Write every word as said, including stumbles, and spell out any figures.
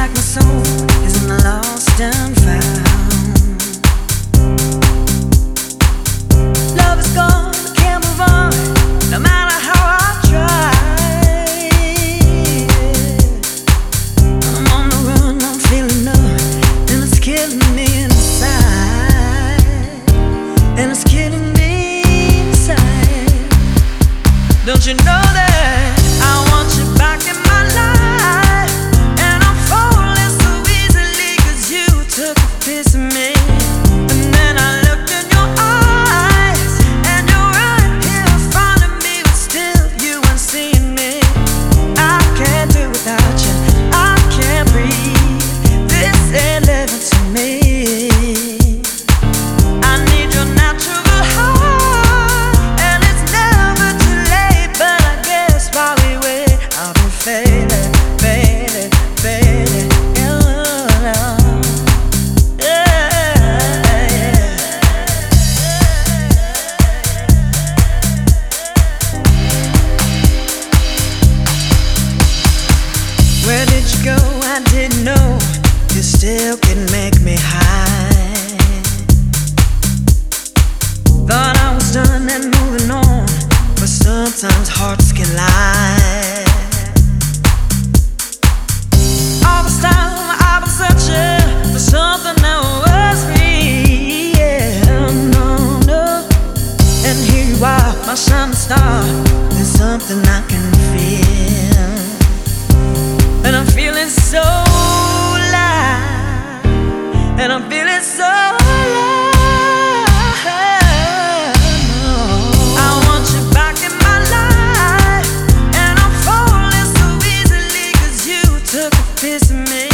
like my soul is lost and found. Love is gone, can't move on, no matter how I try. I'm on the run, I'm feeling numb, and it's killing me inside. And it's killing me inside. Don't you know that I want you back in my life? And I'm falling so easily 'cause you took a piece of me. And then I looked in your eyes, and you're right here in front of me, but still you ain't seeing me. I can't do without you, I can't breathe. This ain't living to me. I need your natural heart, and it's never too late. But I guess while we wait, I'll be fading, fading, fading. Where did you go? I didn't know. You still can make me high. Thought I was done and moving on, but sometimes hearts can lie. All this time I've been searching for something that was real. Yeah, no, no. And here you are, my shining star. There's something I can feel, and I'm feeling so alive, and I'm feeling so alive. I want you back in my life, and I'm falling so easily 'cause you took a piece of me.